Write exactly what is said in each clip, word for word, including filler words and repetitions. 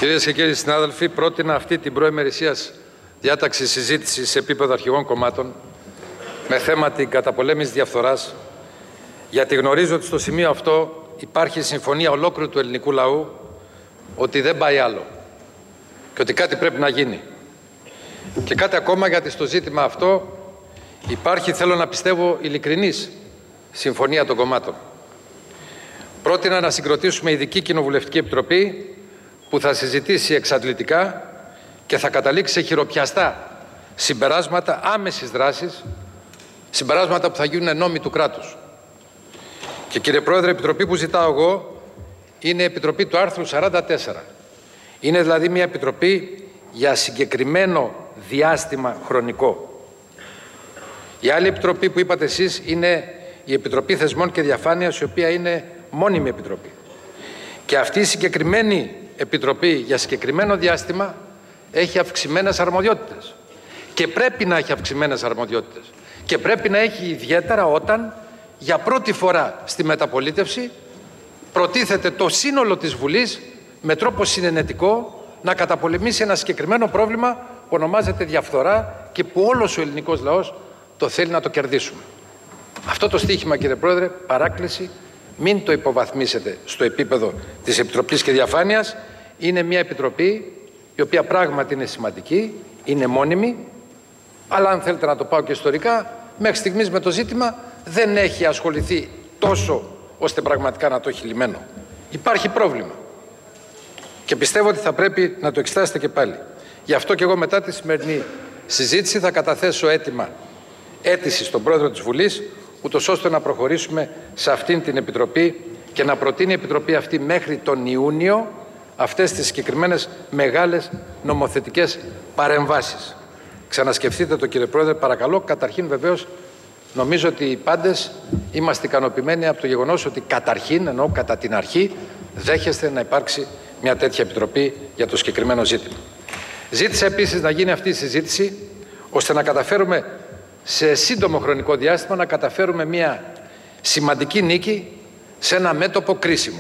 Κυρίες και κύριοι συνάδελφοι, πρότεινα αυτή την προημερησίας διάταξη συζήτηση σε επίπεδο αρχηγών κομμάτων με θέμα την καταπολέμηση διαφθοράς, γιατί γνωρίζω ότι στο σημείο αυτό υπάρχει συμφωνία ολόκληρου του ελληνικού λαού ότι δεν πάει άλλο και ότι κάτι πρέπει να γίνει. Και κάτι ακόμα, γιατί στο ζήτημα αυτό υπάρχει, θέλω να πιστεύω, ειλικρινής συμφωνία των κομμάτων. Πρότεινα να συγκροτήσουμε ειδική κοινοβουλευτική επιτροπή που θα συζητήσει εξαντλητικά και θα καταλήξει σε χειροπιαστά συμπεράσματα άμεσης δράσης, συμπεράσματα που θα γίνουν νόμοι του κράτους. Και κύριε Πρόεδρε, η επιτροπή που ζητάω εγώ είναι η επιτροπή του άρθρου σαράντα τέσσερα. Είναι δηλαδή μια επιτροπή για συγκεκριμένο διάστημα χρονικό. Η άλλη επιτροπή που είπατε εσείς είναι η Επιτροπή Θεσμών και Διαφάνειας, η οποία είναι μόνιμη επιτροπή. Και αυτή η συγκεκριμένη επιτροπή για συγκεκριμένο διάστημα έχει αυξημένες αρμοδιότητες. Και πρέπει να έχει αυξημένες αρμοδιότητες. Και πρέπει να έχει ιδιαίτερα όταν για πρώτη φορά στη μεταπολίτευση προτίθεται το σύνολο της Βουλής με τρόπο συνενετικό να καταπολεμήσει ένα συγκεκριμένο πρόβλημα που ονομάζεται διαφθορά και που όλος ο ελληνικός λαός το θέλει να το κερδίσουμε. Αυτό το στίχημα, κύριε Πρόεδρε, παράκληση, μην το υποβαθμίσετε στο επίπεδο της Επιτροπής και Διαφάνειας. Είναι μια επιτροπή η οποία πράγματι είναι σημαντική, είναι μόνιμη, αλλά αν θέλετε να το πάω και ιστορικά, μέχρι στιγμής με το ζήτημα δεν έχει ασχοληθεί τόσο ώστε πραγματικά να το έχει λυμμένο. Υπάρχει πρόβλημα και πιστεύω ότι θα πρέπει να το εξετάσετε και πάλι. Γι' αυτό και εγώ μετά τη σημερινή συζήτηση θα καταθέσω αίτημα αίτηση στον Πρόεδρο της Βουλής, ούτως ώστε να προχωρήσουμε σε αυτήν την επιτροπή και να προτείνει η επιτροπή αυτή μέχρι τον Ιούνιο αυτές τις συγκεκριμένες μεγάλες νομοθετικές παρεμβάσεις. Ξανασκεφτείτε το, κύριε Πρόεδρε, παρακαλώ. Καταρχήν, βεβαίως, νομίζω ότι οι πάντες είμαστε ικανοποιημένοι από το γεγονός ότι καταρχήν, εννοώ κατά την αρχή, δέχεστε να υπάρξει μια τέτοια επιτροπή για το συγκεκριμένο ζήτημα. Ζήτησα επίσης να γίνει αυτή η συζήτηση ώστε να καταφέρουμε σε σύντομο χρονικό διάστημα να καταφέρουμε μια σημαντική νίκη σε ένα μέτωπο κρίσιμο.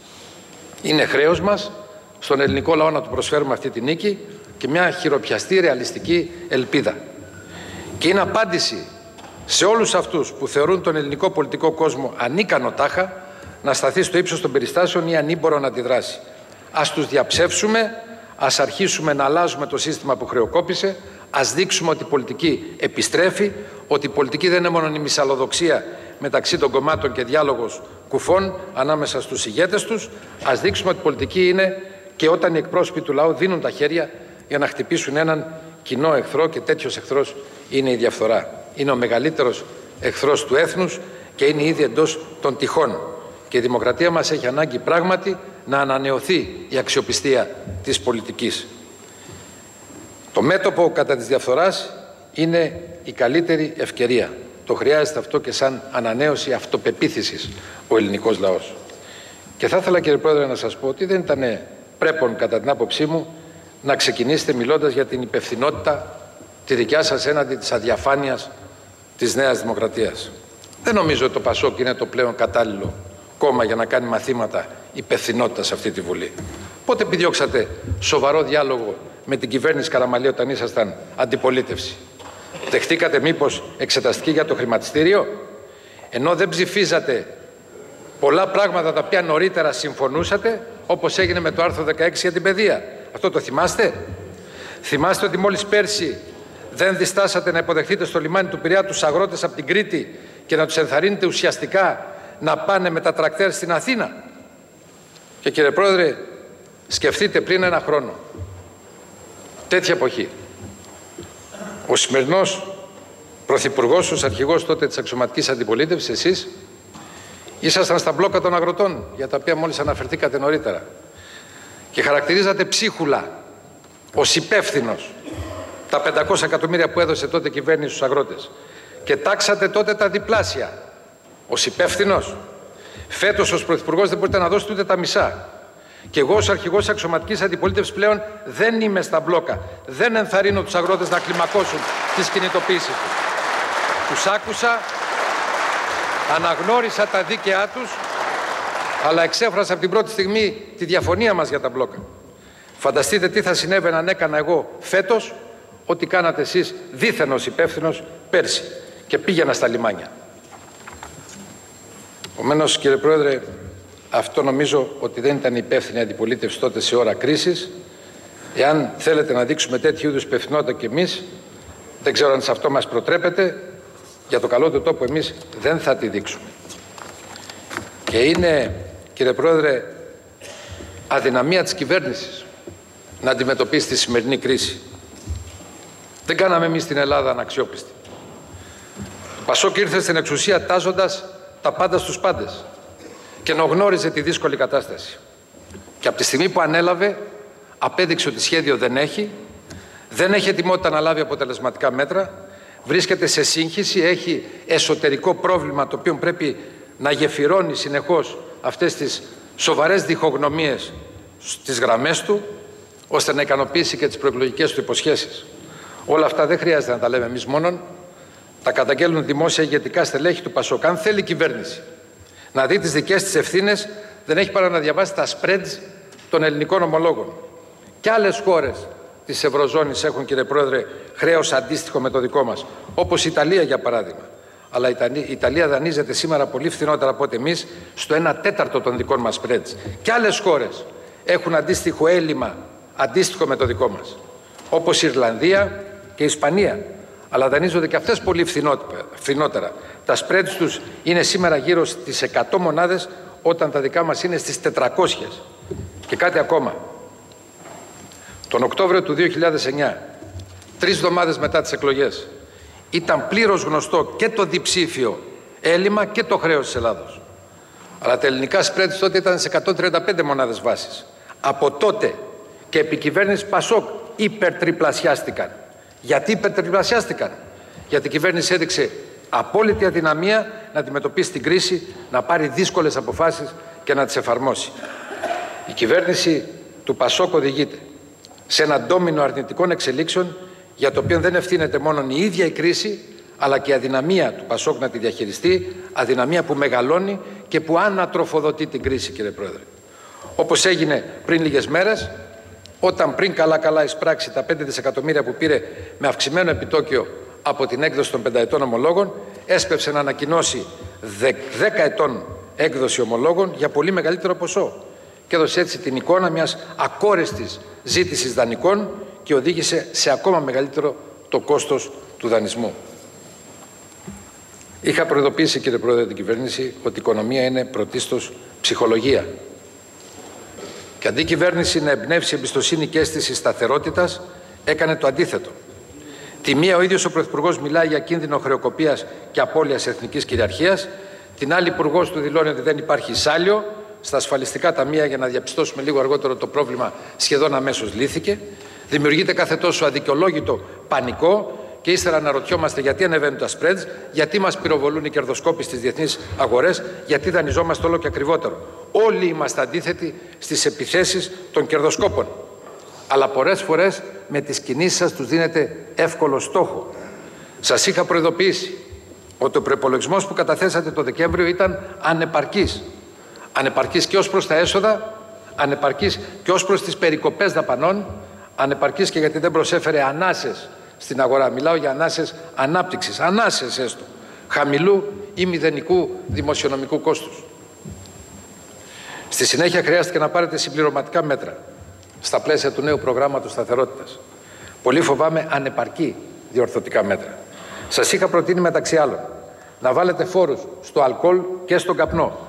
Είναι χρέος μας στον ελληνικό λαό να του προσφέρουμε αυτή τη νίκη και μια χειροπιαστή ρεαλιστική ελπίδα. Και είναι απάντηση σε όλους αυτούς που θεωρούν τον ελληνικό πολιτικό κόσμο ανίκανο τάχα να σταθεί στο ύψος των περιστάσεων ή ανήμπορο να αντιδράσει. Ας τους διαψεύσουμε, ας αρχίσουμε να αλλάζουμε το σύστημα που χρεοκόπησε, ας δείξουμε ότι η πολιτική επιστρέφει, ότι η πολιτική δεν είναι μόνο η μυσαλλοδοξία μεταξύ των κομμάτων και διάλογος κουφών ανάμεσα στους ηγέτες τους. Ας δείξουμε ότι η πολιτική είναι και όταν οι εκπρόσωποι του λαού δίνουν τα χέρια για να χτυπήσουν έναν κοινό εχθρό, και τέτοιος εχθρός είναι η διαφθορά. Είναι ο μεγαλύτερος εχθρός του έθνους και είναι ήδη εντός των τυχών. Και η δημοκρατία μας έχει ανάγκη πράγματι να ανανεωθεί η αξιοπιστία της πολιτικής. Το μέτωπο κατά της διαφθοράς είναι η καλύτερη ευκαιρία. Το χρειάζεται αυτό και σαν ανανέωση αυτοπεποίθησης ο ελληνικός λαός. Και θα ήθελα, κύριε Πρόεδρε, να σας πω ότι δεν ήταν πρέπον κατά την άποψή μου να ξεκινήσετε μιλώντας για την υπευθυνότητα τη δικιά σας έναντι της αδιαφάνειας της Νέας Δημοκρατίας. Δεν νομίζω ότι το Πασόκ είναι το πλέον κατάλληλο κόμμα για να κάνει μαθήματα υπευθυνότητα σε αυτή τη Βουλή. Πότε επιδιώξατε σοβαρό διάλογο με την κυβέρνηση Καραμανλή όταν ήσασταν αντιπολίτευση? Δεχτήκατε μήπως εξεταστική για το χρηματιστήριο? Ενώ δεν ψηφίζατε πολλά πράγματα τα οποία νωρίτερα συμφωνούσατε, όπως έγινε με το άρθρο δεκαέξι για την παιδεία. Αυτό το θυμάστε? Θυμάστε ότι μόλις πέρσι δεν διστάσατε να υποδεχτείτε στο λιμάνι του Πειραιά τους αγρότες από την Κρήτη και να τους ενθαρρύνετε ουσιαστικά να πάνε με τα τρακτέρ στην Αθήνα? Και κύριε Πρόεδρε, σκεφτείτε πριν ένα χρόνο, τέτοια εποχή, ο σημερινός πρωθυπουργός, ως αρχηγός τότε της αξιωματικής αντιπολίτευσης, εσείς ήσασταν στα μπλόκα των αγροτών, για τα οποία μόλις αναφερθήκατε νωρίτερα, και χαρακτηρίζατε ψίχουλα ως υπεύθυνος τα πεντακόσια εκατομμύρια που έδωσε τότε η κυβέρνηση στους αγρότες και τάξατε τότε τα διπλάσια ως υπεύθυνος. Φέτος ως πρωθυπουργός δεν μπορείτε να δώσετε ούτε τα μισά. Και εγώ ως αρχηγός της αξιωματικής αντιπολίτευσης πλέον δεν είμαι στα μπλόκα. Δεν ενθαρρύνω τους αγρότες να κλιμακώσουν τις κινητοποίησεις τους. Τους άκουσα, αναγνώρισα τα δίκαιά τους, αλλά εξέφρασα από την πρώτη στιγμή τη διαφωνία μας για τα μπλόκα. Φανταστείτε τι θα συνέβαινε αν έκανα εγώ φέτος ό,τι κάνατε εσείς δίθενος υπεύθυνος πέρσι και πήγαινα στα λιμάνια. Επομένως, κύριε Πρόεδρε, αυτό νομίζω ότι δεν ήταν υπεύθυνη αντιπολίτευση τότε σε ώρα κρίσης. Εάν θέλετε να δείξουμε τέτοιου είδους υπευθυνότητα κι εμείς, δεν ξέρω αν σε αυτό μας προτρέπετε, για το καλό του τόπου εμείς δεν θα τη δείξουμε. Και είναι, κύριε Πρόεδρε, αδυναμία της κυβέρνησης να αντιμετωπίσει τη σημερινή κρίση. Δεν κάναμε εμείς την Ελλάδα αναξιόπιστη. Το Πασόκ ήρθε στην εξουσία τάζοντας τα πάντα στους πάντες και γνώριζε τη δύσκολη κατάσταση. Και από τη στιγμή που ανέλαβε, απέδειξε ότι σχέδιο δεν έχει, δεν έχει ετοιμότητα να λάβει αποτελεσματικά μέτρα, βρίσκεται σε σύγχυση, έχει εσωτερικό πρόβλημα το οποίο πρέπει να γεφυρώνει συνεχώς αυτές τις σοβαρές διχογνωμίες στις γραμμές του, ώστε να ικανοποιήσει και τις προεκλογικές του υποσχέσεις. Όλα αυτά δεν χρειάζεται να τα λέμε εμείς μόνον, τα καταγγέλνουν δημόσια ηγετικά στελέχη του Πασόκ. Αν θέλει η κυβέρνηση να δει τις δικές της ευθύνες, δεν έχει παρά να διαβάσει τα spreads των ελληνικών ομολόγων. Και άλλες χώρες της Ευρωζώνης έχουν, κύριε Πρόεδρε, χρέος αντίστοιχο με το δικό μας, όπως η Ιταλία για παράδειγμα. Αλλά η Ιταλία δανείζεται σήμερα πολύ φθηνότερα από ό,τι εμείς, στο ένα τέταρτο των δικών μας spreads. Και άλλες χώρες έχουν αντίστοιχο έλλειμμα, αντίστοιχο με το δικό μας, όπως η Ιρλανδία και η Ισπανία. Αλλά δανείζονται και αυτές πολύ φθηνότερα. Τα spreads τους είναι σήμερα γύρω στις εκατό μονάδες, όταν τα δικά μας είναι στις τετρακόσιες. Και κάτι ακόμα. Τον Οκτώβριο του δύο χιλιάδες εννιά, τρεις εβδομάδες μετά τις εκλογές, ήταν πλήρως γνωστό και το διψήφιο έλλειμμα και το χρέος της Ελλάδος. Αλλά τα ελληνικά spreads τότε ήταν σε εκατόν τριάντα πέντε μονάδες βάσης. Από τότε και επί κυβέρνηση Πασόκ υπερτριπλασιάστηκαν. Γιατί υπερτριπλασιάστηκαν? Γιατί η κυβέρνηση έδειξε απόλυτη αδυναμία να αντιμετωπίσει την κρίση, να πάρει δύσκολες αποφάσεις και να τις εφαρμόσει. Η κυβέρνηση του Πασόκ οδηγείται σε ένα ντόμινο αρνητικών εξελίξεων, για το οποίο δεν ευθύνεται μόνο η ίδια η κρίση, αλλά και η αδυναμία του Πασόκ να τη διαχειριστεί, αδυναμία που μεγαλώνει και που ανατροφοδοτεί την κρίση, κύριε Πρόεδρε. Όπως έγινε πριν λίγες μέρες, όταν πριν καλά-καλά εισπράξει τα πέντε δισεκατομμύρια που πήρε με αυξημένο επιτόκιο από την έκδοση των πενταετών ομολόγων, έσπευσε να ανακοινώσει δέκα ετών έκδοση ομολόγων για πολύ μεγαλύτερο ποσό. Και έδωσε έτσι την εικόνα μιας ακόρεστης ζήτησης δανεικών και οδήγησε σε ακόμα μεγαλύτερο το κόστος του δανεισμού. Είχα προειδοποιήσει, κύριε Πρόεδρε, την κυβέρνηση ότι η οικονομία είναι πρωτίστως ψυχολογία. Και αντί η κυβέρνηση να εμπνεύσει εμπιστοσύνη και αίσθηση σταθερότητας, έκανε το αντίθετο. Τη μία ο ίδιος ο Πρωθυπουργός μιλάει για κίνδυνο χρεοκοπίας και απώλειας εθνικής κυριαρχίας, την άλλη Υπουργός του δηλώνει ότι δεν υπάρχει σάλιο στα ασφαλιστικά ταμεία, για να διαπιστώσουμε λίγο αργότερο το πρόβλημα σχεδόν αμέσως λύθηκε. Δημιουργείται κάθε τόσο αδικαιολόγητο πανικό και ύστερα αναρωτιόμαστε γιατί ανεβαίνουν τα spreads, γιατί μας πυροβολούν οι κερδοσκόποι στις διεθνείς αγορές, γιατί δανειζόμαστε όλο και ακριβότερο. Όλοι είμαστε αντίθετοι στις επιθέσεις των κερδοσκόπων. Αλλά πολλές φορές με τις κινήσεις σας τους δίνετε εύκολο στόχο. Σας είχα προειδοποιήσει ότι ο προϋπολογισμός που καταθέσατε το Δεκέμβριο ήταν ανεπαρκής. Ανεπαρκής και ως προς τα έσοδα, ανεπαρκής και ως προς τις περικοπές δαπανών, ανεπαρκής και γιατί δεν προσέφερε ανάσες στην αγορά. Μιλάω για ανάσες ανάπτυξης, ανάσες έστω, χαμηλού ή μηδενικού δημοσιονομικού κόστους. Στη συνέχεια χρειάστηκε να πάρετε συμπληρωματικά μέτρα στα πλαίσια του νέου προγράμματος σταθερότητας. Πολύ φοβάμαι ανεπαρκή διορθωτικά μέτρα. Σας είχα προτείνει μεταξύ άλλων να βάλετε φόρους στο αλκοόλ και στον καπνό.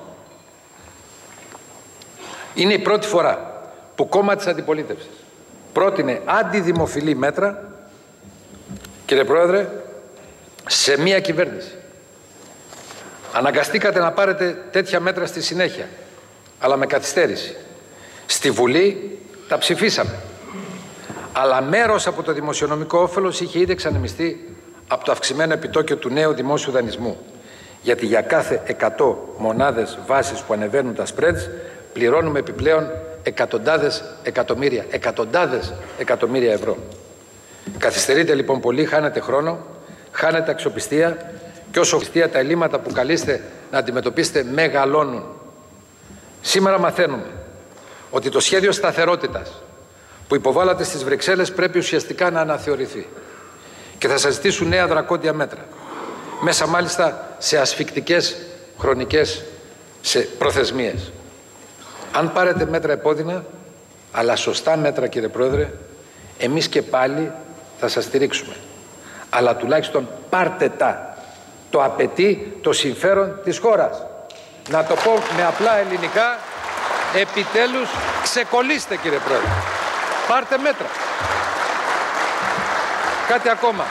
Είναι η πρώτη φορά που κόμμα της αντιπολίτευσης πρότεινε αντιδημοφιλή μέτρα, κύριε Πρόεδρε, σε μία κυβέρνηση. Αναγκαστήκατε να πάρετε τέτοια μέτρα στη συνέχεια, αλλά με καθυστέρηση. Στη Βουλή τα ψηφίσαμε. Αλλά μέρος από το δημοσιονομικό όφελος είχε ήδη εξανεμιστεί από το αυξημένο επιτόκιο του νέου δημόσιου δανεισμού. Γιατί για κάθε εκατό μονάδες βάσης που ανεβαίνουν τα spreads, πληρώνουμε επιπλέον εκατοντάδες εκατομμύρια, εκατοντάδες εκατομμύρια ευρώ. Καθυστερείτε λοιπόν πολύ, χάνετε χρόνο, χάνετε αξιοπιστία και όσο αξιοπιστία τα ελλείμματα που καλείστε να αντιμετωπίσετε μεγαλώνουν. Σήμερα μαθαίνουμε ότι το σχέδιο σταθερότητας, που υποβάλλατε στις Βρυξέλλες πρέπει ουσιαστικά να αναθεωρηθεί και θα σας ζητήσουν νέα δρακόντια μέτρα, μέσα μάλιστα σε ασφικτικές χρονικές σε προθεσμίες. Αν πάρετε μέτρα επώδυνα, αλλά σωστά μέτρα, κύριε Πρόεδρε, εμείς και πάλι θα σας στηρίξουμε. Αλλά τουλάχιστον πάρτε τα. Το απαιτεί το συμφέρον της χώρας. Να το πω με απλά ελληνικά, επιτέλους ξεκολλήστε, κύριε Πρόεδρε. Πάρτε μέτρα. Κάτι ακόμα.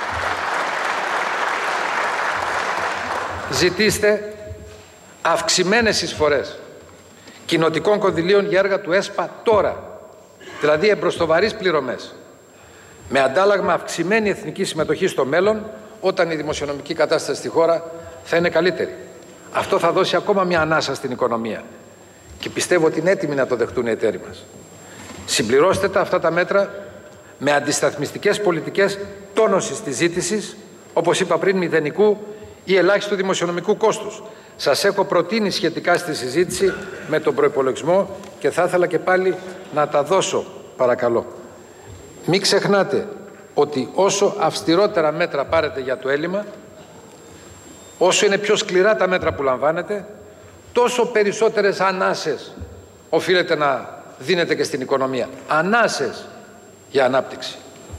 Ζητήστε αυξημένες εισφορές κοινοτικών κονδυλίων για έργα του ΕΣΠΑ τώρα. Δηλαδή εμπροστοβαρείς πληρωμές. Με αντάλλαγμα αυξημένη εθνική συμμετοχή στο μέλλον, όταν η δημοσιονομική κατάσταση στη χώρα θα είναι καλύτερη. Αυτό θα δώσει ακόμα μια ανάσα στην οικονομία. Και πιστεύω ότι είναι έτοιμοι να το δεχτούν οι εταίροι μας. Συμπληρώστε τα αυτά τα μέτρα με αντισταθμιστικές πολιτικές τόνωσης της ζήτησης, όπως είπα πριν, μηδενικού ή ελάχιστου δημοσιονομικού κόστους. Σας έχω προτείνει σχετικά στη συζήτηση με τον προϋπολογισμό και θα ήθελα και πάλι να τα δώσω, παρακαλώ. Μην ξεχνάτε ότι όσο αυστηρότερα μέτρα πάρετε για το έλλειμμα, όσο είναι πιο σκληρά τα μέτρα που λαμβάνετε, τόσο περισσότερες ανάσες οφείλετε να δίνετε και στην οικονομία. Ανάσες για ανάπτυξη.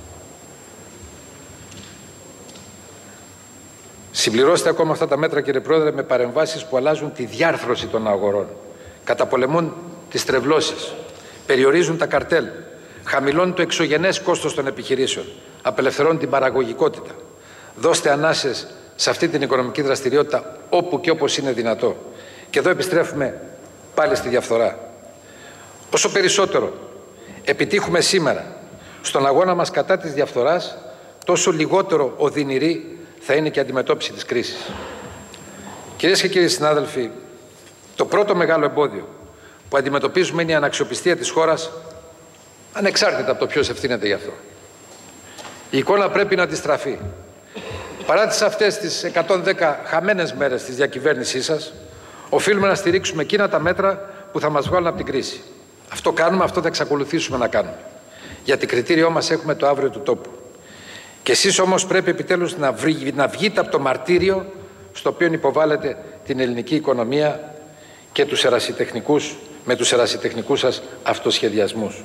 Συμπληρώστε ακόμα αυτά τα μέτρα, κύριε Πρόεδρε, με παρεμβάσεις που αλλάζουν τη διάρθρωση των αγορών, καταπολεμούν τις τρευλώσεις, περιορίζουν τα καρτέλ, χαμηλώνουν το εξωγενές κόστος των επιχειρήσεων, απελευθερώνουν την παραγωγικότητα. Δώστε ανάσες σε αυτή την οικονομική δραστηριότητα όπου και όπως είναι δυνατό. Και εδώ επιστρέφουμε πάλι στη διαφθορά. Όσο περισσότερο επιτύχουμε σήμερα στον αγώνα μας κατά της διαφθοράς, τόσο λιγότερο οδυνηρή θα είναι και η αντιμετώπιση της κρίσης. Κυρίες και κύριοι συνάδελφοι, το πρώτο μεγάλο εμπόδιο που αντιμετωπίζουμε είναι η αναξιοπιστία της χώρας, ανεξάρτητα από το ποιος ευθύνεται γι' αυτό. Η εικόνα πρέπει να αντιστραφεί. Παρά τις αυτές τις εκατόν δέκα χαμένες μέρες της διακυβέρνησής σας, οφείλουμε να στηρίξουμε εκείνα τα μέτρα που θα μας βγάλουν από την κρίση. Αυτό κάνουμε, αυτό θα εξακολουθήσουμε να κάνουμε. Γιατί κριτήριό μας έχουμε το αύριο του τόπου. Και εσείς όμως πρέπει επιτέλους να, βρει, να βγείτε από το μαρτύριο στο οποίο υποβάλλετε την ελληνική οικονομία και τους ερασιτεχνικούς, με τους ερασιτεχνικούς σας αυτοσχεδιασμούς.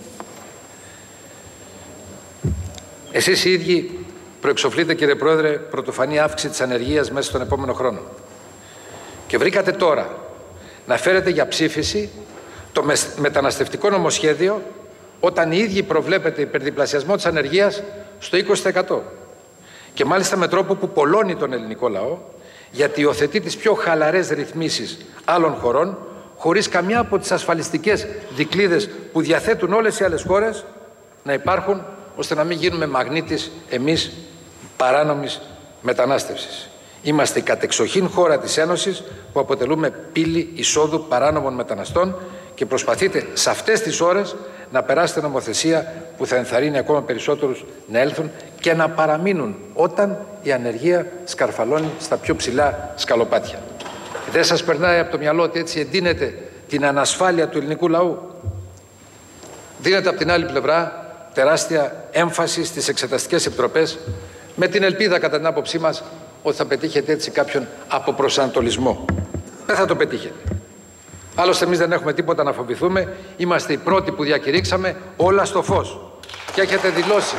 Εσείς οι ίδιοι προεξοφλείτε, κύριε Πρόεδρε, πρωτοφανή αύξηση της ανεργίας μέσα στον επόμενο χρόνο. Και βρήκατε τώρα να φέρετε για ψήφιση το μεταναστευτικό νομοσχέδιο, όταν οι ίδιοι προβλέπετε υπερδιπλασιασμό της ανεργίας στο είκοσι τοις εκατό. Και μάλιστα με τρόπο που πολλώνει τον ελληνικό λαό, γιατί υιοθετεί τις πιο χαλαρές ρυθμίσεις άλλων χωρών, χωρίς καμιά από τις ασφαλιστικές δικλείδες που διαθέτουν όλες οι άλλες χώρες να υπάρχουν, ώστε να μην γίνουμε μαγνήτης εμείς παράνομης μετανάστευσης. Είμαστε η κατεξοχήν χώρα της Ένωσης που αποτελούμε πύλη εισόδου παράνομων μεταναστών και προσπαθείτε σε αυτές τις ώρες να περάσετε νομοθεσία που θα ενθαρρύνει ακόμα περισσότερους να έλθουν και να παραμείνουν όταν η ανεργία σκαρφαλώνει στα πιο ψηλά σκαλοπάτια. Δεν σας περνάει από το μυαλό ότι έτσι εντείνεται την ανασφάλεια του ελληνικού λαού? Δίνεται από την άλλη πλευρά τεράστια έμφαση στις εξεταστικές επιτροπές, με την ελπίδα, κατά την άποψή μας, ότι θα πετύχετε έτσι κάποιον αποπροσανατολισμό. Δεν θα το πετύχετε. Άλλωστε εμείς δεν έχουμε τίποτα να φοβηθούμε. Είμαστε οι πρώτοι που διακηρύξαμε όλα στο φως. Και έχετε δηλώσει...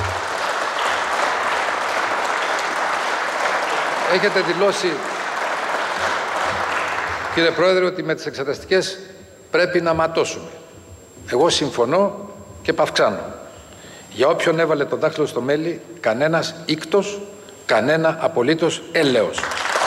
Έχετε δηλώσει, κύριε Πρόεδρε, ότι με τις εξεταστικές πρέπει να ματώσουμε. Εγώ συμφωνώ και παυξάνω. Για όποιον έβαλε το δάχτυλο στο μέλι, κανένας ίκτος, κανένα απολύτως έλεος.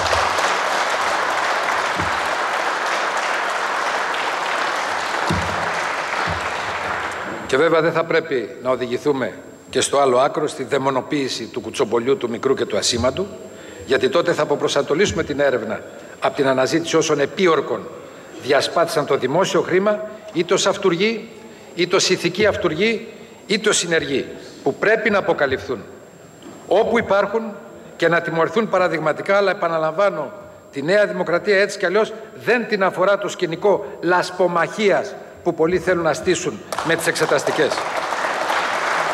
Και βέβαια δεν θα πρέπει να οδηγηθούμε και στο άλλο άκρο, στη δαιμονοποίηση του κουτσομπολιού, του μικρού και του ασήμαντου, γιατί τότε θα αποπροσανατολίσουμε την έρευνα από την αναζήτηση όσων επίορκων διασπάθησαν το δημόσιο χρήμα, είτε ως αυτουργοί, είτε ως ηθικοί αυτουργοί, είτε ως συνεργοί, που πρέπει να αποκαλυφθούν όπου υπάρχουν και να τιμωρηθούν παραδειγματικά. Αλλά επαναλαμβάνω, τη Νέα Δημοκρατία έτσι κι αλλιώς δεν την αφορά το σκηνικό λασπομαχίας που πολλοί θέλουν να στήσουν με τις εξεταστικές.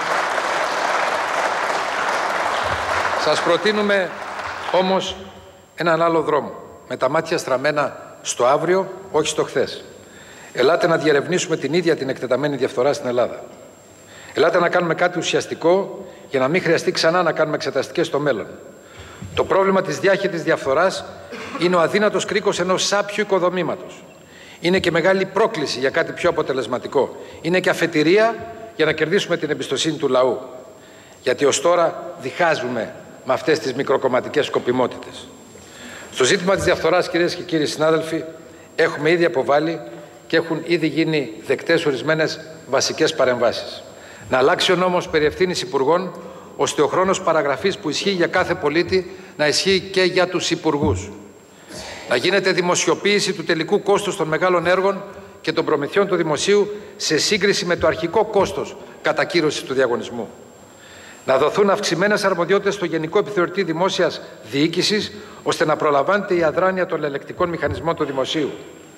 Σας προτείνουμε όμως έναν άλλο δρόμο, με τα μάτια στραμμένα στο αύριο, όχι στο χθες. Ελάτε να διερευνήσουμε την ίδια την εκτεταμένη διαφθορά στην Ελλάδα. Ελάτε να κάνουμε κάτι ουσιαστικό για να μην χρειαστεί ξανά να κάνουμε εξεταστικές στο μέλλον. Το πρόβλημα της διάχυτης διαφθοράς είναι ο αδύνατος κρίκος ενός σάπιου οικοδομήματος. Είναι και μεγάλη πρόκληση για κάτι πιο αποτελεσματικό. Είναι και αφετηρία για να κερδίσουμε την εμπιστοσύνη του λαού. Γιατί ως τώρα διχάζουμε με αυτές τις μικροκομματικές σκοπιμότητες. Στο ζήτημα της διαφθοράς, κυρίες και κύριοι συνάδελφοι, έχουμε ήδη αποβάλει και έχουν ήδη γίνει δεκτές ορισμένες βασικές παρεμβάσεις. Να αλλάξει ο νόμος περί ευθύνης υπουργών, ώστε ο χρόνος παραγραφής που ισχύει για κάθε πολίτη να ισχύει και για τους υπουργούς. Να γίνεται δημοσιοποίηση του τελικού κόστους των μεγάλων έργων και των προμηθειών του δημοσίου σε σύγκριση με το αρχικό κόστος κατακύρωσης του διαγωνισμού. Να δοθούν αυξημένες αρμοδιότητες στο Γενικό Επιθεωρητή Δημόσιας Διοίκησης, ώστε να προλαμβάνεται η αδράνεια των ελεκτικών μηχανισμών του δημοσίου.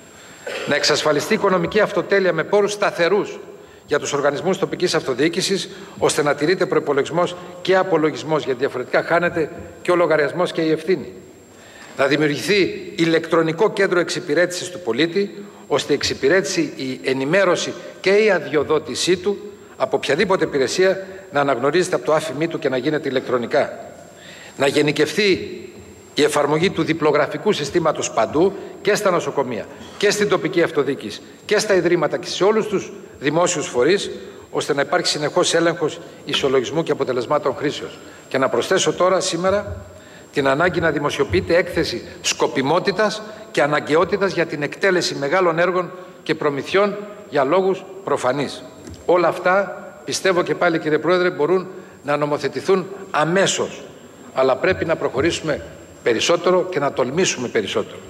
Να εξασφαλιστεί οικονομική αυτοτέλεια με πόρους σταθερούς για τους οργανισμούς τοπικής αυτοδιοίκησης, ώστε να τηρείται προϋπολογισμός και απολογισμός, γιατί διαφορετικά χάνεται και ο λογαριασμός και η ευθύνη. Να δημιουργηθεί ηλεκτρονικό κέντρο εξυπηρέτησης του πολίτη, ώστε η εξυπηρέτηση, η ενημέρωση και η αδειοδότησή του από οποιαδήποτε υπηρεσία να αναγνωρίζεται από το άφημί του και να γίνεται ηλεκτρονικά. Να γενικευθεί η εφαρμογή του διπλογραφικού συστήματος παντού, και στα νοσοκομεία και στην τοπική αυτοδιοίκηση και στα ιδρύματα και σε όλους τους δημόσιους φορείς, ώστε να υπάρχει συνεχώς έλεγχος ισολογισμού και αποτελεσμάτων χρήσεως. Και να προσθέσω τώρα σήμερα την ανάγκη να δημοσιοποιείται έκθεση σκοπιμότητας και αναγκαιότητας για την εκτέλεση μεγάλων έργων και προμηθειών για λόγους προφανείς. Όλα αυτά, πιστεύω και πάλι κύριε Πρόεδρε, μπορούν να νομοθετηθούν αμέσως, αλλά πρέπει να προχωρήσουμε περισσότερο και να τολμήσουμε περισσότερο.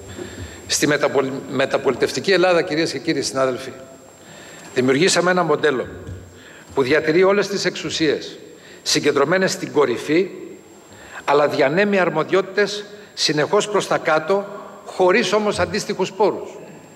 Στη μεταπολι... μεταπολιτευτική Ελλάδα, κυρίες και κύριοι συνάδελφοι, δημιουργήσαμε ένα μοντέλο που διατηρεί όλες τις εξουσίες συγκεντρωμένες στην κορυφή, αλλά διανέμει αρμοδιότητες συνεχώς προς τα κάτω, χωρίς όμως αντίστοιχους πόρους.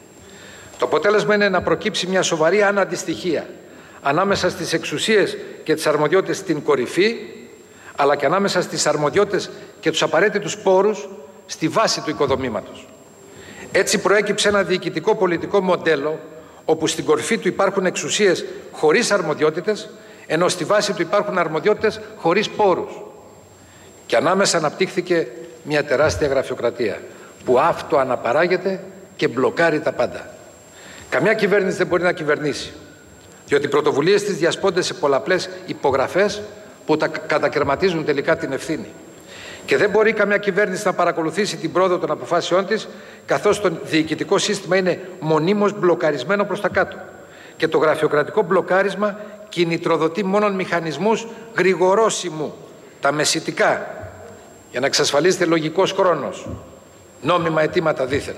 Το αποτέλεσμα είναι να προκύψει μια σοβαρή αναντιστοιχία ανάμεσα στις εξουσίες και τις αρμοδιότητες στην κορυφή, αλλά και ανάμεσα στις αρμοδιότητες και τους απαραίτητους πόρους στη βάση του οικοδομήματος. Έτσι προέκυψε ένα διοικητικό πολιτικό μοντέλο, όπου στην κορυφή του υπάρχουν εξουσίες χωρίς αρμοδιότητες, ενώ στη βάση του υπάρχουν αρμοδιότητες χωρίς πόρους. Και ανάμεσα αναπτύχθηκε μια τεράστια γραφειοκρατία, που αυτό αναπαράγεται και μπλοκάρει τα πάντα. Καμιά κυβέρνηση δεν μπορεί να κυβερνήσει, διότι οι πρωτοβουλίες της διασπώνται σε πολλαπλές υπογραφές που τα κατακαιρματίζουν τελικά την ευθύνη. Και δεν μπορεί καμιά κυβέρνηση να παρακολουθήσει την πρόοδο των αποφάσεών της, καθώς το διοικητικό σύστημα είναι μονίμως μπλοκαρισμένο προς τα κάτω. Και το γραφειοκρατικό μπλοκάρισμα κινητροδοτεί μόνον μηχανισμούς γρηγορώσιμου, τα μεσητικά, για να εξασφαλίζεται λογικός χρόνος, νόμιμα αιτήματα δήθεν.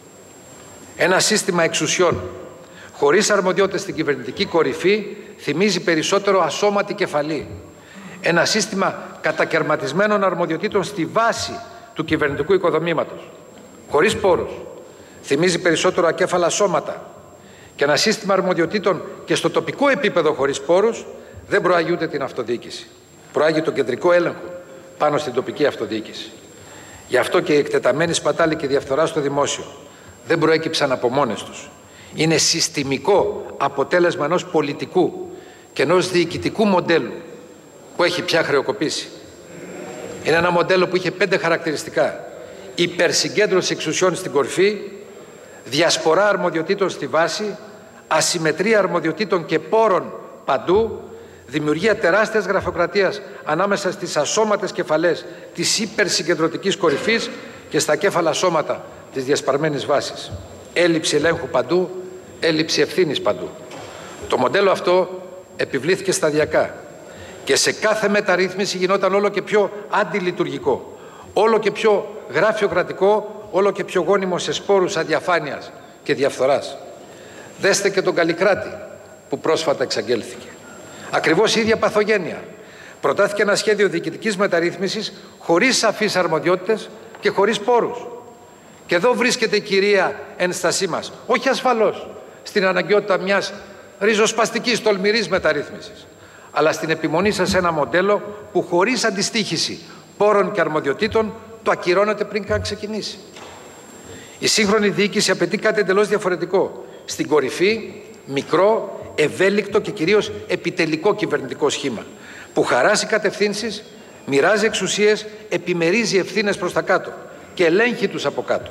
Ένα σύστημα εξουσιών χωρίς αρμοδιότητες στην κυβερνητική κορυφή θυμίζει περισσότερο ασώματη κεφαλή. Ένα σύστημα κατακαιρματισμένων αρμοδιοτήτων στη βάση του κυβερνητικού οικοδομήματος, χωρίς πόρους, θυμίζει περισσότερο ακέφαλα σώματα. Και ένα σύστημα αρμοδιοτήτων και στο τοπικό επίπεδο χωρίς πόρους δεν προάγει ούτε την αυτοδιοίκηση. Προάγει τον κεντρικό έλεγχο πάνω στην τοπική αυτοδιοίκηση. Γι' αυτό και η εκτεταμένη σπατάλη και διαφθορά στο δημόσιο δεν προέκυψαν από μόνες τους. Είναι συστημικό αποτέλεσμα ενός πολιτικού και ενός διοικητικού μοντέλου που έχει πια χρεοκοπήσει. Είναι ένα μοντέλο που είχε πέντε χαρακτηριστικά: υπερσυγκέντρωση εξουσιών στην κορυφή, διασπορά αρμοδιοτήτων στη βάση, ασυμμετρία αρμοδιοτήτων και πόρων παντού, δημιουργία τεράστιας γραφειοκρατίας ανάμεσα στις ασώματες κεφαλές της υπερσυγκεντρωτικής κορυφής και στα κέφαλα σώματα της διασπαρμένης βάσης. Έλλειψη ελέγχου παντού, έλλειψη ευθύνης παντού. Το μοντέλο αυτό επιβλήθηκε σταδιακά και σε κάθε μεταρρύθμιση γινόταν όλο και πιο αντιλειτουργικό, όλο και πιο γραφειοκρατικό, όλο και πιο γόνιμο σε σπόρους αδιαφάνειας και διαφθοράς. Δέστε και τον Καλλικράτη που πρόσφατα εξαγγέλθηκε. Ακριβώς η ίδια παθογένεια. Προτάθηκε ένα σχέδιο διοικητικής μεταρρύθμισης χωρίς σαφείς αρμοδιότητες και χωρίς πόρους. Και εδώ βρίσκεται η κυρία ένστασή μας, όχι ασφαλώς στην αναγκαιότητα μιας ριζοσπαστικής τολμηρής μεταρρύθμισης, αλλά στην επιμονή σας σε ένα μοντέλο που χωρίς αντιστοίχηση πόρων και αρμοδιοτήτων το ακυρώνεται πριν καν ξεκινήσει. Η σύγχρονη διοίκηση απαιτεί κάτι εντελώς διαφορετικό. Στην κορυφή, μικρό, ευέλικτο και κυρίως επιτελικό κυβερνητικό σχήμα, που χαράσει κατευθύνσεις, μοιράζει εξουσίες, επιμερίζει ευθύνες προς τα κάτω και ελέγχει τους από κάτω.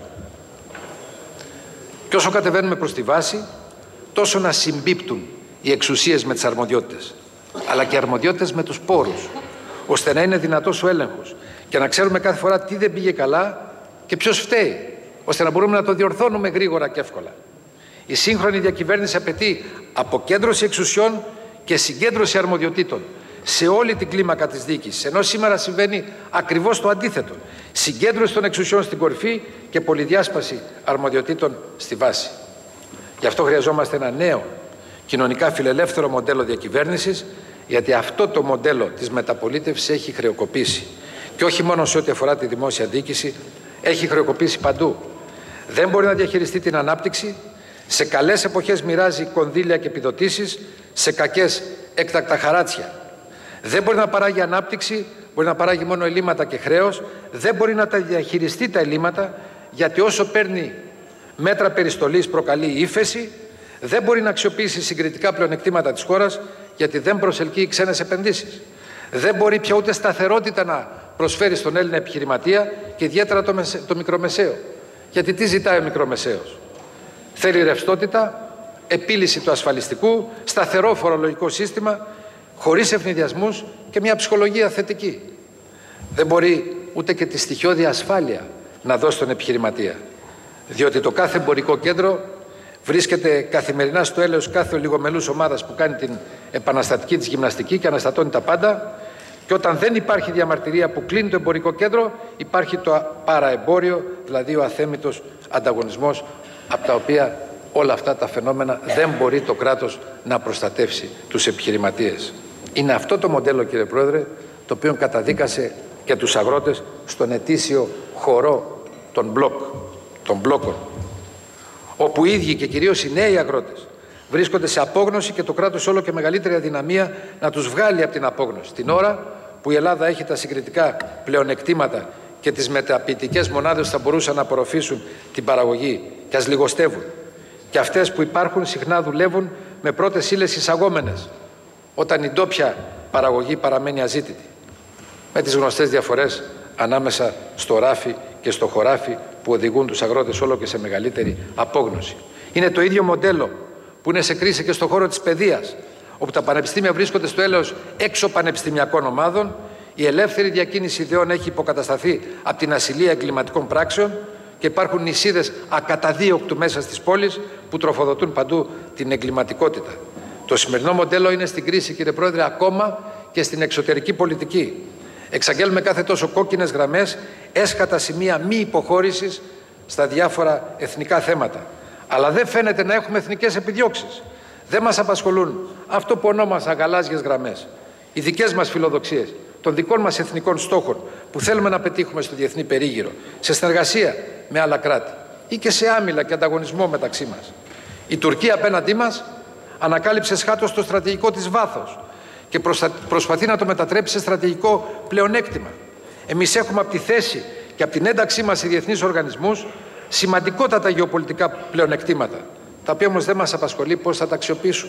Και όσο κατεβαίνουμε προς τη βάση, τόσο να συμπίπτουν οι εξουσίες με τις αρμοδιότητες, αλλά και οι αρμοδιότητες με τους πόρους, ώστε να είναι δυνατός ο έλεγχος και να ξέρουμε κάθε φορά τι δεν πήγε καλά και ποιος φταίει, ώστε να μπορούμε να το διορθώνουμε γρήγορα και εύκολα. Η σύγχρονη διακυβέρνηση απαιτεί αποκέντρωση εξουσιών και συγκέντρωση αρμοδιοτήτων σε όλη την κλίμακα της διοίκησης, ενώ σήμερα συμβαίνει ακριβώς το αντίθετο. Συγκέντρωση των εξουσιών στην κορυφή και πολυδιάσπαση αρμοδιοτήτων στη βάση. Γι' αυτό χρειαζόμαστε ένα νέο κοινωνικά φιλελεύθερο μοντέλο διακυβέρνησης, γιατί αυτό το μοντέλο της μεταπολίτευσης έχει χρεοκοπήσει. Και όχι μόνο σε ό,τι αφορά τη δημόσια διοίκηση, έχει χρεοκοπήσει παντού. Δεν μπορεί να διαχειριστεί την ανάπτυξη, σε καλές εποχές μοιράζει κονδύλια και επιδοτήσεις, σε κακές έκτακτα χαράτσια. Δεν μπορεί να παράγει ανάπτυξη, μπορεί να παράγει μόνο ελλείμματα και χρέος, δεν μπορεί να τα διαχειριστεί τα ελλείμματα, γιατί όσο παίρνει μέτρα περιστολής προκαλεί ύφεση, δεν μπορεί να αξιοποιήσει συγκριτικά πλεονεκτήματα της χώρας, γιατί δεν προσελκύει ξένες επενδύσεις. Δεν μπορεί πια ούτε σταθερότητα να προσφέρει στον Έλληνα επιχειρηματία και ιδιαίτερα το, μεσε... το μικρομεσαίο. Γιατί τι ζητάει ο μικρομεσαίος? Θέλει ρευστότητα, επίλυση του ασφαλιστικού, σταθερό φορολογικό σύστημα, χωρίς ευνηδιασμούς και μια ψυχολογία θετική. Δεν μπορεί ούτε και τη στοιχειώδη ασφάλεια να δώσει στον επιχειρηματία. Διότι το κάθε εμπορικό κέντρο βρίσκεται καθημερινά στο έλεος κάθε ολιγομελούς ομάδας που κάνει την επαναστατική της γυμναστική και αναστατώνει τα πάντα, και όταν δεν υπάρχει διαμαρτυρία που κλείνει το εμπορικό κέντρο, υπάρχει το παραεμπόριο, δηλαδή ο αθέμητος ανταγωνισμός, από τα οποία όλα αυτά τα φαινόμενα δεν μπορεί το κράτος να προστατεύσει τους επιχειρηματίες. Είναι αυτό το μοντέλο, κύριε Πρόεδρε, το οποίο καταδίκασε και τους αγρότες στον ετήσιο χορό των μπλοκ, των μπλόκων, όπου οι ίδιοι και κυρίως οι νέοι αγρότες βρίσκονται σε απόγνωση και το κράτος όλο και μεγαλύτερη αδυναμία να τους βγάλει από την απόγνωση. Την ώρα που η Ελλάδα έχει τα συγκριτικά πλεονεκτήματα και τις μεταποιητικές μονάδες θα μπορούσαν να απορροφήσουν την παραγωγή και ας λιγοστεύουν. Και αυτές που υπάρχουν συχνά δουλεύουν με πρώτες ύλες εισαγόμενες, όταν η ντόπια παραγωγή παραμένει αζήτητη. Με τις γνωστές διαφορές ανάμεσα στο ράφι και στο χωράφι που οδηγούν τους αγρότες όλο και σε μεγαλύτερη απόγνωση. Είναι το ίδιο μοντέλο που είναι σε κρίση και στον χώρο της παιδείας, όπου τα πανεπιστήμια βρίσκονται στο έλεος έξω πανεπιστημιακών ομάδων, η ελεύθερη διακίνηση ιδεών έχει υποκατασταθεί από την ασυλία εγκληματικών πράξεων και υπάρχουν νησίδες ακαταδίωκτου μέσα στις πόλεις που τροφοδοτούν παντού την εγκληματικότητα. Το σημερινό μοντέλο είναι στην κρίση, κύριε Πρόεδρε, ακόμα και στην εξωτερική πολιτική. Εξαγγέλνουμε κάθε τόσο κόκκινες γραμμές, έσχατα σημεία μη υποχώρησης στα διάφορα εθνικά θέματα. Αλλά δεν φαίνεται να έχουμε εθνικές επιδιώξεις. Δεν μας απασχολούν αυτό που ονόμασα γαλάζιες γραμμές, οι δικές μας φιλοδοξίες, των δικών μας εθνικών στόχων που θέλουμε να πετύχουμε στο διεθνή περίγυρο, σε συνεργασία με άλλα κράτη ή και σε άμυλα και ανταγωνισμό μεταξύ μας. Η Τουρκία απέναντί μας ανακάλυψε σχάτως το στρατηγικό της βάθος και προσπαθεί να το μετατρέψει σε στρατηγικό πλεονέκτημα. Εμείς έχουμε από τη θέση και από την ένταξή μας σε διεθνείς οργανισμούς σημαντικότατα γεωπολιτικά πλεονεκτήματα, τα οποία όμως δεν μας απασχολεί πώς θα τα αξιοποιήσουμε.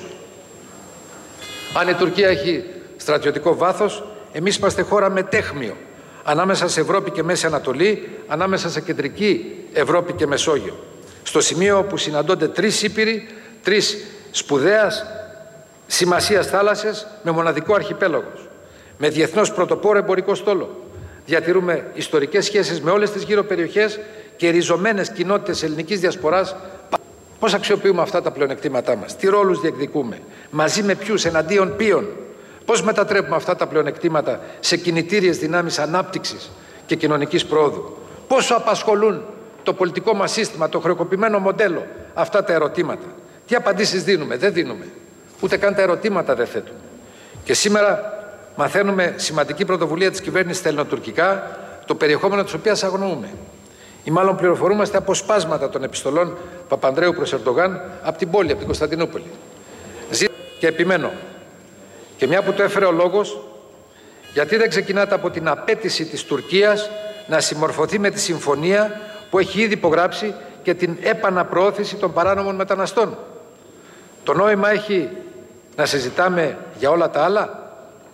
Αν η Τουρκία έχει στρατιωτικό βάθος, εμείς είμαστε χώρα με τέχμιο ανάμεσα σε Ευρώπη και Μέση Ανατολή, ανάμεσα σε κεντρική Ευρώπη και Μεσόγειο. Στο σημείο που συναντώνται τρεις ήπειροι, τρεις σπουδαίας σημασίας θάλασσες με μοναδικό αρχιπέλαγος, με διεθνώς πρωτοπόρο εμπορικό στόλο. Διατηρούμε ιστορικές σχέσεις με όλες τις γύρω περιοχές και ριζωμένες κοινότητες ελληνικής διασποράς. Πώς αξιοποιούμε αυτά τα πλεονεκτήματά μας, τι ρόλους διεκδικούμε, μαζί με ποιους, εναντίον ποιων, πώς μετατρέπουμε αυτά τα πλεονεκτήματα σε κινητήριες δυνάμεις ανάπτυξης και κοινωνικής πρόοδου, πόσο απασχολούν το πολιτικό μας σύστημα, το χρεοκοπημένο μοντέλο, αυτά τα ερωτήματα. Τι απαντήσεις δίνουμε? Δεν δίνουμε. Ούτε καν τα ερωτήματα δεν θέτουμε. Και σήμερα μαθαίνουμε σημαντική πρωτοβουλία της κυβέρνησης στα ελληνοτουρκικά, το περιεχόμενο της οποίας αγνοούμε. Ή μάλλον πληροφορούμαστε από σπάσματα των επιστολών Παπανδρέου προς Ερντογάν από την πόλη, από την Κωνσταντινούπολη. Και επιμένω, Και μια που το έφερε ο λόγος, γιατί δεν ξεκινάτε από την απέτηση της Τουρκίας να συμμορφωθεί με τη συμφωνία που έχει ήδη υπογράψει και την επαναπροώθηση των παράνομων μεταναστών? Το νόημα έχει να συζητάμε για όλα τα άλλα?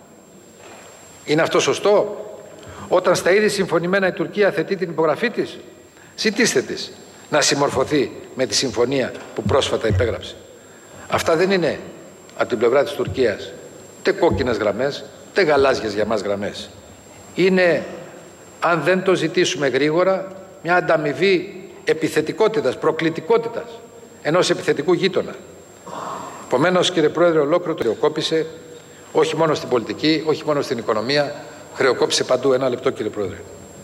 Είναι αυτό σωστό? Όταν στα ήδη συμφωνημένα η Τουρκία θετεί την υπογραφή της, ζητήστε της να συμμορφωθεί με τη συμφωνία που πρόσφατα υπέγραψε. Αυτά δεν είναι από την πλευρά της Τουρκίας ούτε κόκκινες γραμμές, ούτε γαλάζιες για μας γραμμές. Είναι, αν δεν το ζητήσουμε γρήγορα, μια ανταμοιβή επιθετικότητας, προκλητικότητας ενός επιθετικού γείτονα. Επομένως, κύριε Πρόεδρε, ολόκληρο το χρεοκόπησε, όχι μόνο στην πολιτική, όχι μόνο στην οικονομία, χρεοκόπησε παντού. Ένα λεπτό, κύριε Πρόεδρε.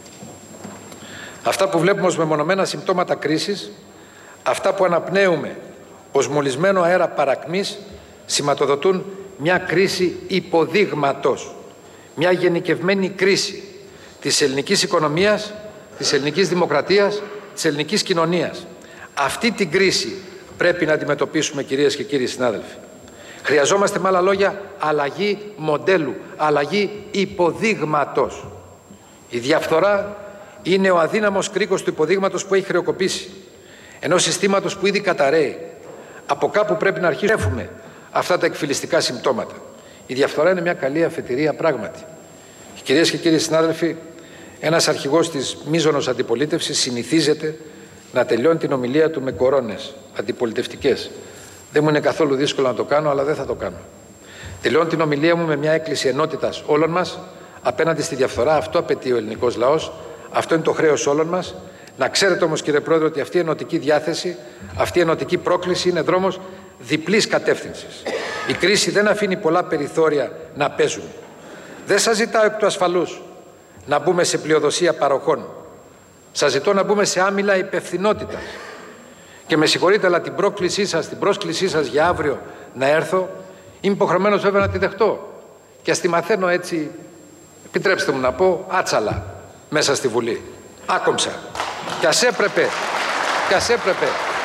Αυτά που βλέπουμε ως μεμονωμένα συμπτώματα κρίσης, αυτά που αναπνέουμε ως μολυσμένο αέρα παρακμής, σηματοδοτούν μια κρίση υποδείγματος, μια γενικευμένη κρίση της ελληνικής οικονομίας, της ελληνικής δημοκρατίας, της ελληνικής κοινωνίας. Αυτή την κρίση πρέπει να αντιμετωπίσουμε, κυρίες και κύριοι συνάδελφοι. Χρειαζόμαστε, με άλλα λόγια, αλλαγή μοντέλου, αλλαγή υποδείγματος. Η διαφθορά είναι ο αδύναμος κρίκος του υποδείγματος που έχει χρεοκοπήσει, ενός συστήματος που ήδη καταραίει. Από κάπου πρέπει να αρχίσουμε αυτά τα εκφυλιστικά συμπτώματα. Η διαφθορά είναι μια καλή αφετηρία πράγματι. Κυρίες και κύριοι συνάδελφοι, ένας αρχηγός της μείζωνος αντιπολίτευσης συνηθίζεται να τελειώνει την ομιλία του με κορώνες αντιπολιτευτικές. Δεν μου είναι καθόλου δύσκολο να το κάνω, αλλά δεν θα το κάνω. Τελειώνω την ομιλία μου με μια έκκληση ενότητας όλων μας απέναντι στη διαφθορά. Αυτό απαιτεί ο ελληνικός λαός. Αυτό είναι το χρέος όλων μας. Να ξέρετε όμως, κύριε Πρόεδρε, ότι αυτή η ενωτική διάθεση, αυτή η ενωτική πρόκληση είναι δρόμος διπλής κατεύθυνσης. Η κρίση δεν αφήνει πολλά περιθώρια να παίζουν. Δεν σας ζητάω εκ του ασφαλούς να μπούμε σε πλειοδοσία παροχών. Σας ζητώ να μπούμε σε άμυλα υπευθυνότητας. Και με συγχωρείτε, αλλά την πρόκλησή σας, την πρόσκλησή σας για αύριο να έρθω, είμαι υποχρεωμένος βέβαια να τη δεχτώ. Και ας τη μαθαίνω έτσι, επιτρέψτε μου να πω, άτσαλα μέσα στη Βουλή. Άκομψα. Κι ας έπρεπε, κι ας έπρεπε,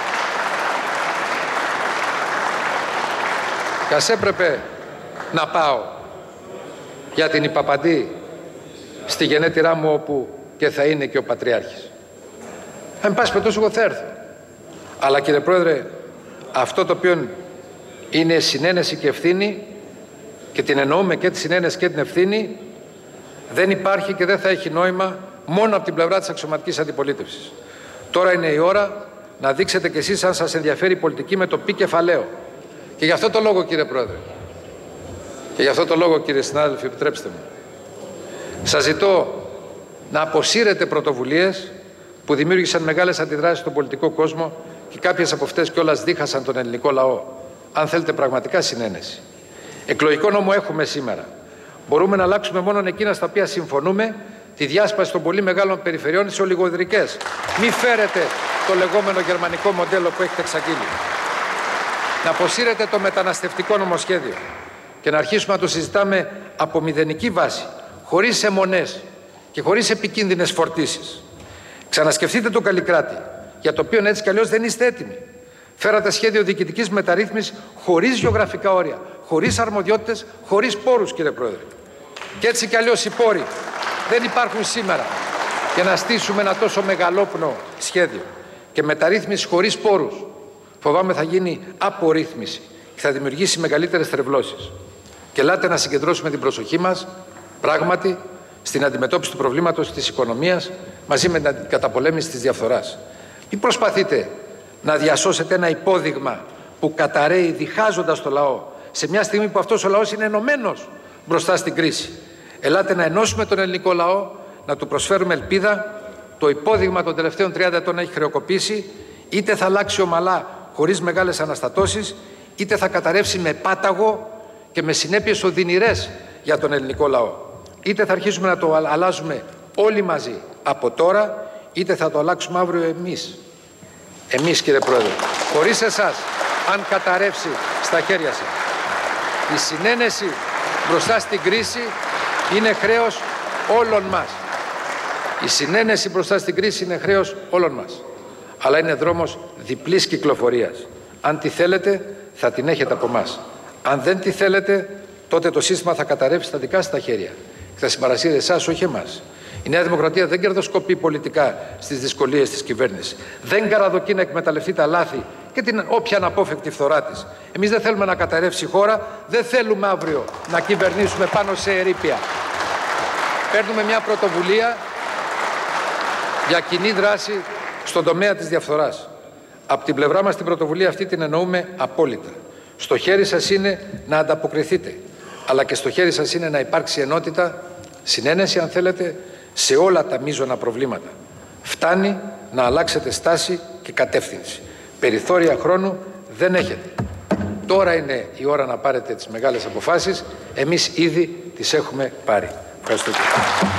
κι ας έπρεπε να πάω για την Ιππαπαντή στη γενέτειρά μου, όπου και θα είναι και ο Πατριάρχης. Εν πάση περιπτώσει, εγώ θα έρθω. Αλλά, κύριε Πρόεδρε, αυτό το οποίο είναι συνένεση και ευθύνη, και την εννοούμε και τη συνένεση και την ευθύνη, δεν υπάρχει και δεν θα έχει νόημα μόνο από την πλευρά της αξιωματικής αντιπολίτευσης. Τώρα είναι η ώρα να δείξετε κι εσείς αν σας ενδιαφέρει η πολιτική με το πι κεφαλαίο. Και γι' αυτό το λόγο, κύριε Πρόεδρε, και γι' αυτό το λόγο, κύριε συνάδελφοι, επιτρέψτε μου, σας ζητώ να αποσύρετε πρωτοβουλίες που δημιούργησαν μεγάλες αντιδράσεις στον πολιτικό κόσμο και κάποιες από αυτές κιόλας δίχασαν τον ελληνικό λαό. Αν θέλετε πραγματικά συνένεση. Εκλογικό νόμο έχουμε σήμερα. Μπορούμε να αλλάξουμε μόνο εκείνα στα οποία συμφωνούμε, τη διάσπαση των πολύ μεγάλων περιφερειών σε ολιγοεδρικές. Μη φέρετε το λεγόμενο γερμανικό μοντέλο που έχετε εξαγγείλει. Να αποσύρετε το μεταναστευτικό νομοσχέδιο και να αρχίσουμε να το συζητάμε από μηδενική βάση, χωρίς αιμονές και χωρίς επικίνδυνες φορτίσεις. Ξανασκεφτείτε το Καλλικράτη, για το οποίο έτσι κι αλλιώς δεν είστε έτοιμοι. Φέρατε σχέδιο διοικητικής μεταρρύθμισης χωρίς γεωγραφικά όρια, χωρίς αρμοδιότητες, χωρίς πόρους, κύριε Πρόεδρε. Και έτσι κι αλλιώς οι πόροι δεν υπάρχουν σήμερα για να στήσουμε ένα τόσο μεγαλόπνο σχέδιο. Και μεταρρύθμιση χωρίς πόρους, φοβάμαι, θα γίνει απορρίθμιση και θα δημιουργήσει μεγαλύτερες τρευλώσεις. Και ελάτε να συγκεντρώσουμε την προσοχή μας πράγματι στην αντιμετώπιση του προβλήματος της οικονομίας μαζί με την καταπολέμηση της διαφθοράς. Μην προσπαθείτε να διασώσετε ένα υπόδειγμα που καταραίει διχάζοντας το λαό σε μια στιγμή που αυτός ο λαός είναι ενωμένος μπροστά στην κρίση. Ελάτε να ενώσουμε τον ελληνικό λαό, να του προσφέρουμε ελπίδα. Το υπόδειγμα των τελευταίων τριάντα ετών έχει χρεοκοπήσει. Είτε θα αλλάξει ομαλά χωρίς μεγάλες αναστατώσεις, είτε θα καταρρεύσει με πάταγο και με συνέπειες οδυνηρές για τον ελληνικό λαό. Είτε θα αρχίσουμε να το αλλάζουμε όλοι μαζί από τώρα, είτε θα το αλλάξουμε αύριο εμείς. Εμείς, κύριε Πρόεδρε, χωρίς εσάς, αν καταρρεύσει στα χέρια σας. Η συνένεση μπροστά στην κρίση είναι χρέος όλων μας. Η συνένεση μπροστά στην κρίση είναι χρέος όλων μας. Αλλά είναι δρόμος διπλής κυκλοφορίας. Αν τη θέλετε, θα την έχετε από μας. Αν δεν τη θέλετε, το τότε το σύστημα θα καταρρεύσει στα δικά σας τα χέρια και θα συμπαρασύρει εσάς, όχι εμάς. Η Νέα Δημοκρατία δεν κερδοσκοπεί πολιτικά στις δυσκολίες της κυβέρνησης. Δεν καραδοκεί να εκμεταλλευτεί τα λάθη και την όποια αναπόφευκτη φθορά της. Εμείς δεν θέλουμε να καταρρεύσει η χώρα, δεν θέλουμε αύριο να κυβερνήσουμε πάνω σε ερείπια. Παίρνουμε μια πρωτοβουλία για κοινή δράση στον τομέα της διαφθοράς. Από την πλευρά μας την πρωτοβουλία αυτή την εννοούμε απόλυτα. Στο χέρι σας είναι να ανταποκριθείτε, αλλά και στο χέρι σας είναι να υπάρξει ενότητα, συνένεση αν θέλετε, σε όλα τα μείζωνα προβλήματα. Φτάνει να αλλάξετε στάση και κατεύθυνση. Περιθώρια χρόνου δεν έχετε. Τώρα είναι η ώρα να πάρετε τις μεγάλες αποφάσεις. Εμείς ήδη τις έχουμε πάρει. Ευχαριστώ.